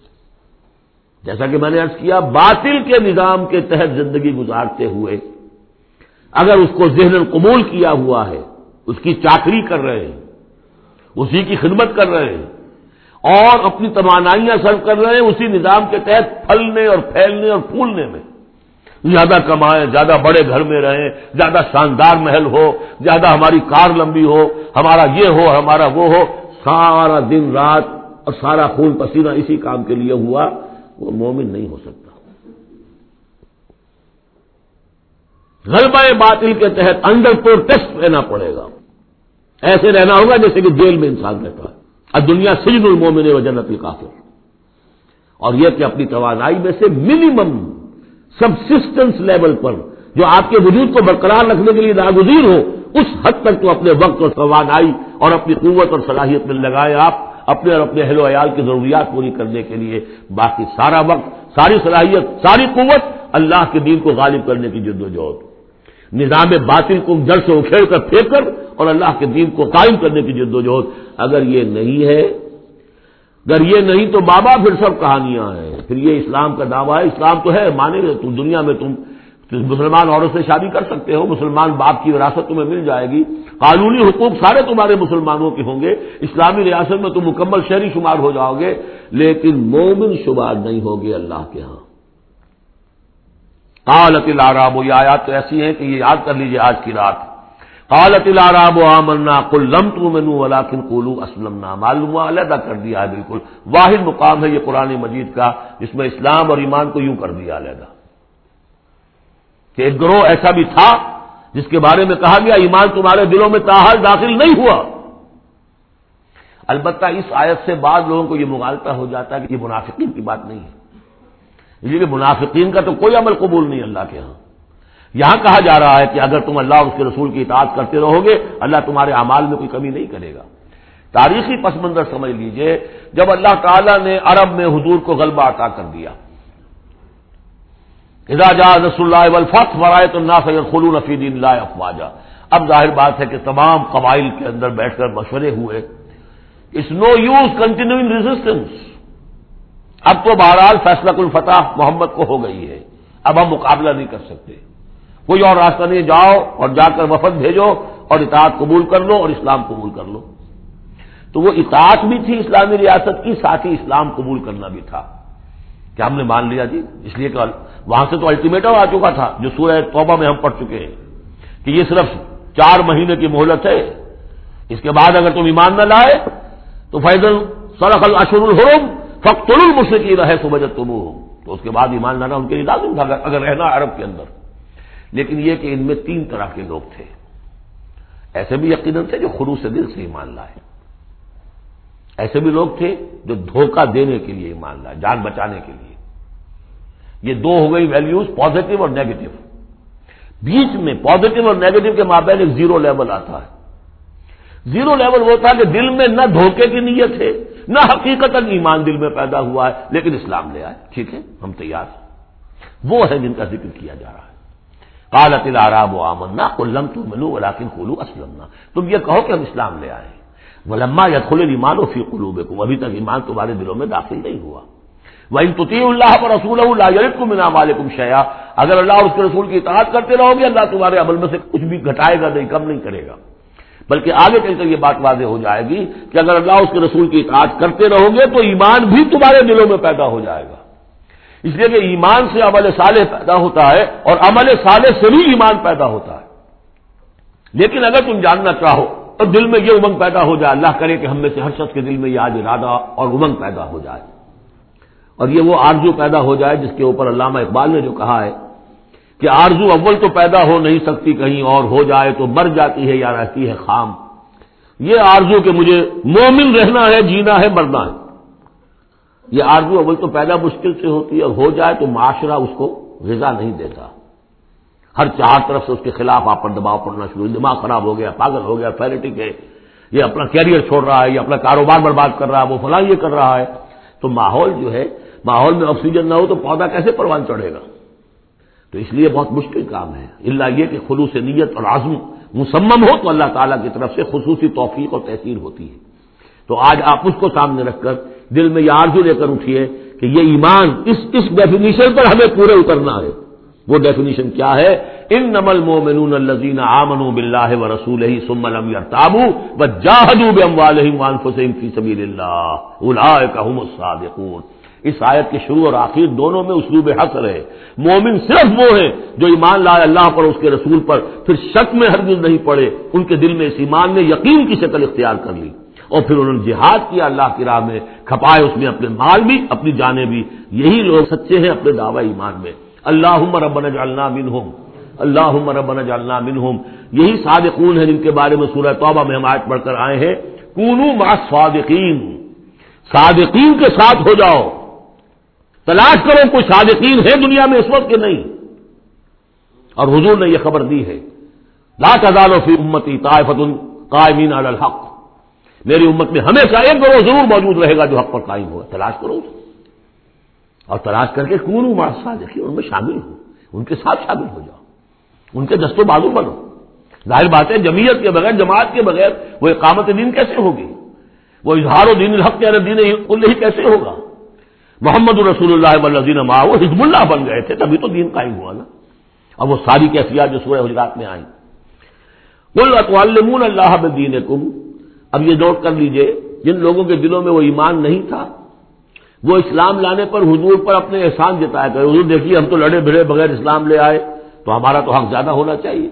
جیسا کہ میں نے عرض کیا، باطل کے نظام کے تحت زندگی گزارتے ہوئے اگر اس کو ذہن قبول کیا ہوا ہے، اس کی چاکری کر رہے ہیں، اسی کی خدمت کر رہے ہیں اور اپنی توانائیاں صرف کر رہے ہیں اسی نظام کے تحت پھلنے اور پھیلنے اور پھولنے میں، زیادہ کمائیں، زیادہ بڑے گھر میں رہیں، زیادہ شاندار محل ہو، زیادہ ہماری کار لمبی ہو، ہمارا یہ ہو، ہمارا وہ ہو، سارا دن رات اور سارا خون پسینہ اسی کام کے لیے ہوا، وہ مومن نہیں ہو سکتا. غلبہ باطل کے تحت انڈر پروٹیسٹ رہنا پڑے گا. ایسے رہنا ہوگا جیسے کہ جیل میں انسان رہتا ہے. اب دنیا سجن المومن و جنت الکافر. اور یہ کہ اپنی توانائی میں سے منیمم سبسسٹنس لیول پر جو آپ کے وجود کو برقرار رکھنے کے لیے ناگزیر ہو، اس حد تک تو اپنے وقت اور توانائی اور اپنی قوت اور صلاحیت میں لگائیں آپ اپنے اور اپنے اہل و عیال کی ضروریات پوری کرنے کے لیے. باقی سارا وقت، ساری صلاحیت، ساری قوت اللہ کے دین کو غالب کرنے کی جد و جہد، نظام باطل کو جڑ سے اکھیڑ کر پھینک کر اور اللہ کے دین کو قائم کرنے کی جد و جہد. اگر یہ نہیں ہے، اگر یہ نہیں تو بابا پھر سب کہانیاں ہیں. پھر یہ اسلام کا دعویٰ ہے. اسلام تو ہے، مانے گا تم دنیا میں تم مسلمان عورت سے شادی کر سکتے ہو، مسلمان باپ کی وراثت تمہیں مل جائے گی، قانونی حقوق سارے تمہارے مسلمانوں کے ہوں گے، اسلامی ریاست میں تم مکمل شہری شمار ہو جاؤ گے، لیکن مومن شمار نہیں ہوگے اللہ کے ہاں. قالت الاعراب، یہ آیات تو ایسی ہیں کہ یہ یاد کر لیجیے آج کی رات. قالت الاعراب آمنا قل لم تؤمنوا ولكن قولوا اسلمنا. معلوم ہوا علیحدہ کر دیا ہے، بالکل واحد مقام ہے یہ قرآن مجید کا جس میں اسلام اور ایمان کو یوں کر دیا علیحدہ کہ ایک گروہ ایسا بھی تھا جس کے بارے میں کہا گیا ایمان تمہارے دلوں میں تاحال داخل نہیں ہوا. البتہ اس آیت سے بعض لوگوں کو یہ مغالطہ ہو جاتا ہے کہ یہ منافقین کی بات نہیں ہے، اس لیے کہ منافقین کا تو کوئی عمل قبول نہیں اللہ کے ہاں. یہاں کہا جا رہا ہے کہ اگر تم اللہ اور اس کے رسول کی اطاعت کرتے رہو گے اللہ تمہارے اعمال میں کوئی کمی نہیں کرے گا. تاریخی پس منظر سمجھ لیجئے، جب اللہ تعالیٰ نے عرب میں حضور کو غلبہ عطا کر دیا، اذا جاء نصر اللہ والفتح ورأیت الناس يدخلون فی دین اللہ افواجا. اب ظاہر بات ہے کہ تمام قبائل کے اندر بیٹھ کر مشورے ہوئے. It's no use continuing resistance. اب تو بہرحال فیصلہ الفتح محمد کو ہو گئی ہے، اب ہم مقابلہ نہیں کر سکتے، کوئی اور راستہ نہیں، جاؤ اور جا کر وفد بھیجو اور اطاعت قبول کر لو اور اسلام قبول کر لو۔ تو وہ اطاعت بھی تھی اسلامی ریاست کی، ساتھ ہی اسلام قبول کرنا بھی تھا کہ ہم نے مان لیا جی، اس لیے کہ وہاں سے تو الٹیمیٹم آ چکا تھا جو سورہ توبہ میں ہم پڑھ چکے ہیں کہ یہ صرف چار مہینے کی مہلت ہے، اس کے بعد اگر تم ایمان نہ لائے تو فیضل سرخ الاشہر الحرم فاقتلوا المشرکین حیث وجدتموہم، تو اس کے بعد ایمان لانا ان کے لیے لازم تھا اگر رہنا عرب کے اندر۔ لیکن یہ کہ ان میں تین طرح کے لوگ تھے، ایسے بھی یقیناً تھے جو خلوص دل سے ایمان لائے، ایسے بھی لوگ تھے جو دھوکہ دینے کے لیے ایمان لائے، جان بچانے کے لیے۔ یہ دو ہو گئی ویلیوز، پازیٹو اور نیگیٹو۔ بیچ میں پازیٹو اور نیگیٹو کے مابین ایک زیرو لیول آتا ہے۔ زیرو لیول وہ تھا کہ دل میں نہ دھوکے کی نیت ہے، نہ حقیقتاً ایمان دل میں پیدا ہوا ہے، لیکن اسلام لے آئے، ٹھیک ہے ہم تیار ہیں۔ وہ ہے جن کا ذکر کیا جا رہا ہے۔ قالت الاعراب آمنا قل لم تؤمنوا ولكن قولوا اسلمنا، تم یہ کہو کہ ہم اسلام لے آئے ہیں۔ ولما يدخل الايمان في قلوبكم، ابھی تک ایمان تمہارے دلوں میں داخل نہیں ہوا۔ وَإِن تُطِيعُوا اللَّهَ وَرَسُولَهُ لَا يَلِدْكُم مِّنْ أَعْمَالِكُم شَيْئًا، اگر اللہ اور اس کے رسول کی اطاعت کرتے رہو گے اللہ تمہارے عمل میں سے کچھ بھی گھٹائے گا نہیں، کم نہیں کرے گا، بلکہ آگے چل کر یہ بات واضح ہو جائے گی کہ اگر اللہ اور اس کے رسول کی اطاعت کرتے رہو گے تو ایمان بھی تمہارے دلوں میں پیدا ہو جائے گا، اس لیے کہ ایمان سے عمل صالح پیدا ہوتا ہے اور عمل صالح سے بھی ایمان پیدا ہوتا ہے۔ لیکن اگر تم جاننا چاہو تو دل میں یہ امنگ پیدا ہو جائے، اللہ کرے کہ ہم میں سے ہر شخص کے دل میں یہ آج ارادہ اور امنگ پیدا ہو جائے، اور یہ وہ آرزو پیدا ہو جائے جس کے اوپر علامہ اقبال نے جو کہا ہے کہ آرزو اول تو پیدا ہو نہیں سکتی کہیں اور، ہو جائے تو مر جاتی ہے یا رہتی ہے خام۔ یہ آرزو کہ مجھے مومن رہنا ہے، جینا ہے، مرنا ہے، یہ آرزو اول تو پیدا مشکل سے ہوتی ہے، ہو جائے تو معاشرہ اس کو غذا نہیں دیتا، ہر چار طرف سے اس کے خلاف آپ پر دباؤ پڑنا شروع، دماغ خراب ہو گیا، پاگل ہو گیا، پیرٹک ہے، یہ اپنا کیریئر چھوڑ رہا ہے، یہ اپنا کاروبار برباد کر رہا ہے، وہ فلاں یہ کر رہا ہے۔ تو ماحول جو ہے، ماحول میں آکسیجن نہ ہو تو پودا کیسے پروان چڑھے گا؟ تو اس لیے بہت مشکل کام ہے، الا یہ کہ خلوص نیت اور عزم مصمم ہو تو اللہ تعالیٰ کی طرف سے خصوصی توفیق اور تحصیل ہوتی ہے۔ تو آج آپ اس کو سامنے رکھ کر دل میں یہ آرزو لے کر اٹھیے کہ یہ ایمان اس اس ڈیفینیشن پر ہمیں پورے اترنا ہے۔ وہ ڈیفینیشن کیا ہے؟ انما المؤمنون الذين آمنوا بالله ورسوله ثم لم يرتابوا وجاهدوا باموالهم وانفسهم في سبيل الله اولئك هم الصادقون۔ اس آیت کے شروع اور آخر دونوں میں اسلوب حصر ہے۔ مومن صرف وہ ہیں جو ایمان لائے اللہ پر، اس کے رسول پر، پھر شک میں ہرگز نہیں پڑے، ان کے دل میں اس ایمان نے یقین کی شکل اختیار کر لی، اور پھر انہوں نے جہاد کیا اللہ کی راہ میں، کھپائے اس میں اپنے مال بھی، اپنی جانیں بھی۔ یہی لوگ سچے ہیں اپنے دعوی ایمان میں۔ اللہم ربنا اجعلنا منہم، اللہم ربنا اجعلنا منہم، یہی صادقون ہیں جن کے بارے میں سورہ توبہ میں ہم آیت پڑھ کر آئے ہیں، کونوا مع الصادقین، صادقین کے ساتھ ہو جاؤ۔ تلاش کرو کوئی صادقین ہے دنیا میں اس وقت کہ نہیں، اور حضور نے یہ خبر دی ہے لا تزال فی امتی طائفۃ قائمین علی الحق، میری امت میں ہمیشہ ایک گروہ ضرور موجود رہے گا جو حق پر قائم ہوگا، تلاش کرو اسے، اور تلاش کر کے کونوا مع الصادقین، ان میں شامل ہو، ان کے ساتھ شامل ہو جاؤ، ان کے دست و بازو بنو۔ ظاہر بات ہے جمعیت کے بغیر، جماعت کے بغیر وہ اقامت دین کیسے ہوگی؟ وہ اظہار و دین الحق کے دین کلہ کیسے ہوگا؟ محمد رسول اللہ والذین معہ حزب اللہ بن گئے تھے، تبھی تو دین قائم ہوا نا۔ اب وہ ساری کیفیات جو سورہ حجرات میں آئیں، قل اتعلمون اللہ بدینکم، اب یہ نوٹ کر لیجئے جن لوگوں کے دلوں میں وہ ایمان نہیں تھا، وہ اسلام لانے پر حضور پر اپنے احسان جتایا کرے، حضور دیکھیے ہم تو لڑے بھڑے بغیر اسلام لے آئے، تو ہمارا تو حق زیادہ ہونا چاہیے۔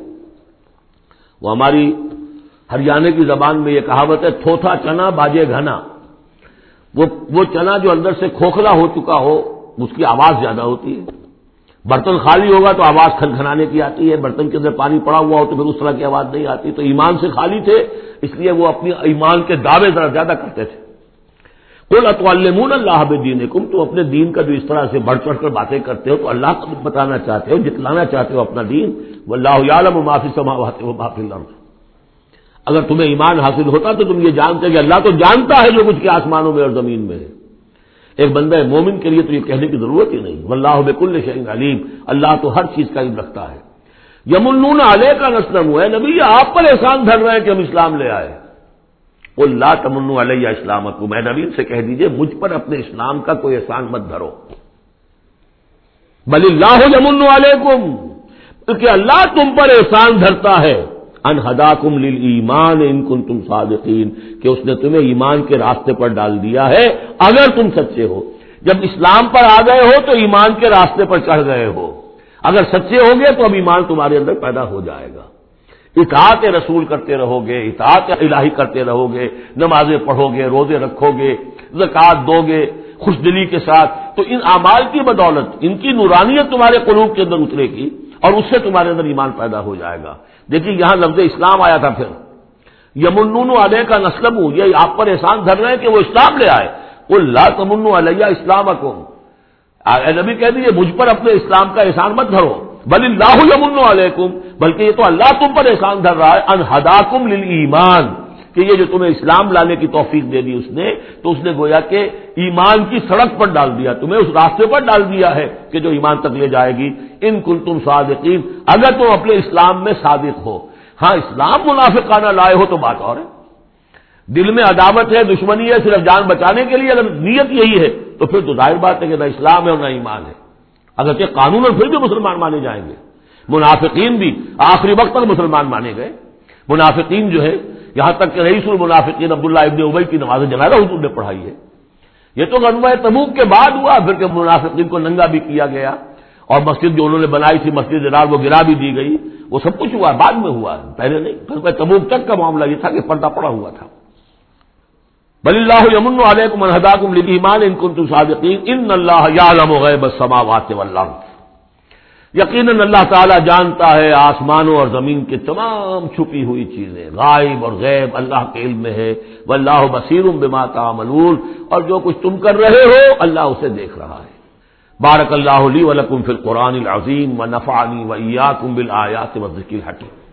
وہ ہماری ہریانے کی زبان میں یہ کہاوت ہے، تھوتھا چنا باجے گھنا، وہ وہ چنا جو اندر سے کھوکھلا ہو چکا ہو اس کی آواز زیادہ ہوتی ہے، برتن خالی ہوگا تو آواز کھنکھنانے کی آتی ہے، برتن کے اندر پانی پڑا ہوا ہو تو پھر اس طرح کی آواز نہیں آتی۔ تو ایمان سے خالی تھے اس لیے وہ اپنی ایمان کے دعوے ذرا زیادہ کرتے تھے۔ قل اتعلمون اللہ بدینکم، تو اپنے دین کا جو اس طرح سے بڑھ چڑھ کر باتیں کرتے ہو تو اللہ کو بتانا چاہتے ہو، جتلانا چاہتے ہو اپنا دین، واللہ یعلم ما فی السماوات و ما فی الارض۔ اگر تمہیں ایمان حاصل ہوتا تو تم یہ جانتے کہ اللہ تو جانتا ہے جو کچھ کے آسمانوں میں اور زمین میں ہے۔ ایک بندہ مومن کے لیے تو یہ کہنے کی ضرورت ہی نہیں، واللہ بکل شیء علیم، اللہ تو ہر چیز کا علم رکھتا ہے۔ یمنون علیک ان اسلموا، اے نبی آپ پر احسان دھر رہے ہیں کہ ہم اسلام لے آئے، قل لا تمنوا علی اسلامکم، اے نبی سے کہہ دیجئے مجھ پر اپنے اسلام کا کوئی احسان مت دھرو، بل اللہ یمن علیکم، کہ اللہ تم پر احسان دھرتا ہے، ان ہداکم للایمان ان کنتم صادقین، کہ اس نے تمہیں ایمان کے راستے پر ڈال دیا ہے اگر تم سچے ہو۔ جب اسلام پر آ گئے ہو تو ایمان کے راستے پر چڑھ گئے ہو، اگر سچے ہو گے تو اب ایمان تمہارے اندر پیدا ہو جائے گا۔ اطاعت رسول کرتے رہو گے، اطاعت الہی کرتے رہو گے، نمازیں پڑھو گے، روزے رکھو گے، زکوٰۃ دو گے خوش دلی کے ساتھ، تو ان اعمال کی بدولت ان کی نورانیت تمہارے قلوب کے اندر اترے گی اور اس سے تمہارے اندر ایمان پیدا ہو جائے گا۔ دیکھیے یہاں لفظ اسلام آیا تھا، پھر یمنون علیہ کا نسلم، یہ آپ پر احسان دھر رہے ہیں کہ وہ اسلام لے آئے۔ قل لا تمنوا علی اسلامکم، اے نبی کہہ دیجیے مجھ پر اپنے اسلام کا احسان مت دھرو، بل اللہ یمن علیکم، بلکہ یہ تو اللہ تم پر احسان دھر رہا ہے، ان ہداکم للایمان، کہ یہ جو تمہیں اسلام لانے کی توفیق دے دی اس نے، تو اس نے گویا کہ ایمان کی سڑک پر ڈال دیا، تمہیں اس راستے پر ڈال دیا ہے کہ جو ایمان تک لے جائے گی، ان کنتم صادقین، اگر تم اپنے اسلام میں صادق ہو۔ ہاں اسلام منافقانہ لائے ہو تو بات اور ہے، دل میں عداوت ہے، دشمنی ہے صرف جان بچانے کے لیے، اگر نیت یہی ہے تو پھر تو ظاہر بات ہے کہ نہ اسلام ہے اور نہ ایمان ہے، اگرچہ قانون اور پھر بھی مسلمان مانے جائیں گے۔ منافقین بھی آخری وقت تک مسلمان مانے گئے، منافقین جو ہے یہاں تک کہ رئیس المنافقین عبداللہ ابن ابی کی نماز جنازہ حضور نے پڑھائی ہے۔ یہ تو غزوہ تبوک کے بعد ہوا، پھر کہ منافقین کو ننگا بھی کیا گیا اور مسجد جو انہوں نے بنائی تھی مسجد درار وہ گرا بھی دی گئی، وہ سب کچھ ہوا بعد میں ہوا، پہلے نہیں۔ غزوہ تبوک تک کا معاملہ یہ تھا کہ پردہ پڑا ہوا تھا۔ بل اللہ یمن علیکم ان ہداکم للایمان ان کنتم صادقین ان اللہ یعلم غیب السماوات والارض، یقیناً اللہ تعالیٰ جانتا ہے آسمانوں اور زمین کی تمام چھپی ہوئی چیزیں، غائب اور غیب اللہ کے علم میں ہے، واللہ بصیر بما تعملون، اور جو کچھ تم کر رہے ہو اللہ اسے دیکھ رہا ہے۔ بارک اللہ لی ولکم فی القرآن العظیم ونفعنی وإیاکم بالآیات والذکر الحکیم۔